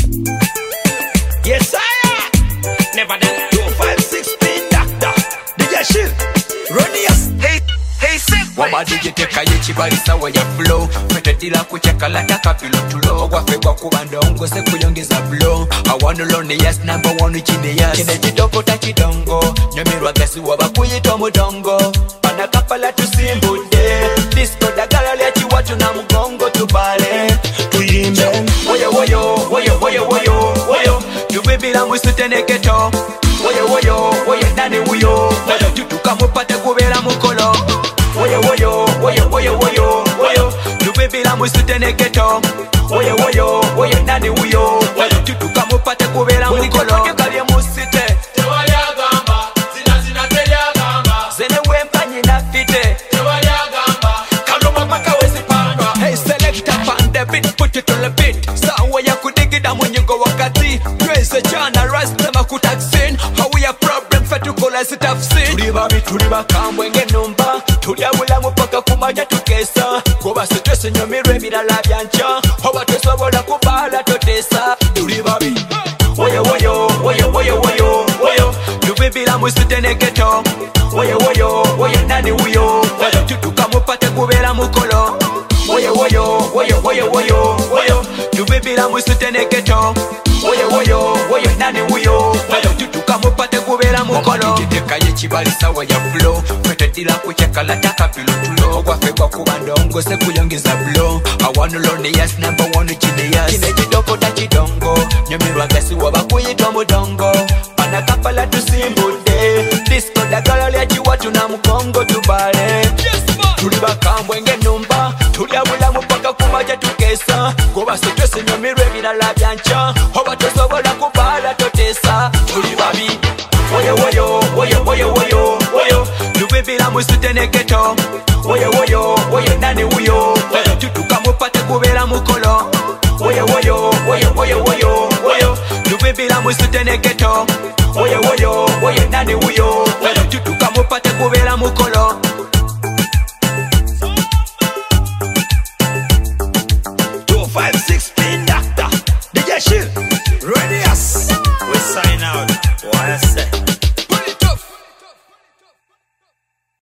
Yes, I am. Never done. 256 spin doctor. DJ Shield. Ronius. Hey, simple. Wama digiteka yechibalisa wa ya flow. Fetedila kuchakalata kapilo tulo. Wafegwa kubandongo se kuyongeza blow. I wanna learn the yes number one chine yes. Kine chidoko tachidongo. Nyamirwa gasi waba kuyito mudongo. Panakapala tusimbude. Disco da galali achi watu na mgongo tubale. Tuyimbe. Woyo woyo, woyo woyo woyo, woyo. Tubibila mwisiteneketo. Woyo woyo, woyo nani uyo. Woyo tutuka mupate kubela mukolo. Woyo woyo, woyo woyo woyo, woyo. Tubibila mwisiteneketo. Woyo woyo, woyo nani uyo. Woyo tutuka mupate kubela mukolo. Woyo kalye musite. Tewali agamba, zina teli agamba. Zene wempanyi na fite. Tewali agamba, kaloma maka wezi panga. Hey selector pan the beat, put it on the beat. Sawa ya kudigida mwenyengo wakati. Twese chana rasta makutaxin. How we a problem fetukola sitafsin. Tuliba kambwe ngenumba. Tuliabula mupaka kumanya tukesa. Kuba stress nyomirwe milala byancha. Hoba tesobola kubala totesa. Tulibabi. Woyo woyo, woyo woyo woyo, woyo. Tubibila musiteneketo. Woyo woyo, woyo nani uyo. Woyo tutuka mupate kubela mukolo. Woyo woyo, woyo woyo woyo, woyo. Tubibila musiteneketo. Woyo woyo, woyo nani uyo. Woyo tutuka mupate kubela mukolo. Digiteka yechibalisa wa ya flow. Fetedila kuchakalata kapilo tulo. Wafegwa kubandongo se kuyongeza blow. I wanna learn the yes number one chine yes. Kine chidoko tachidongo. Nyamirwa gasi waba kuyito mudongo. Panakapala tusimbude. Disco da galali achi watu na mkongo tubale. Tuliba kambwe ngenumba. Tuliabula mupaka kumaja tukesa. Kuba stress nyomirwe milala byancha. Hoba tesobola kubala totesa. Tulibabi. Woyo woyo, woyo woyo woyo, woyo. Tubibila musiteneketo. Woyo woyo, woyo nani uyo. Woyo tutuka mupate kubela mukolo. Woyo woyo, woyo woyo woyo, woyo. Tubibila musiteneketo. Woyo woyo, woyo nani uyo. Woyo tutuka mupate kubela mukolo.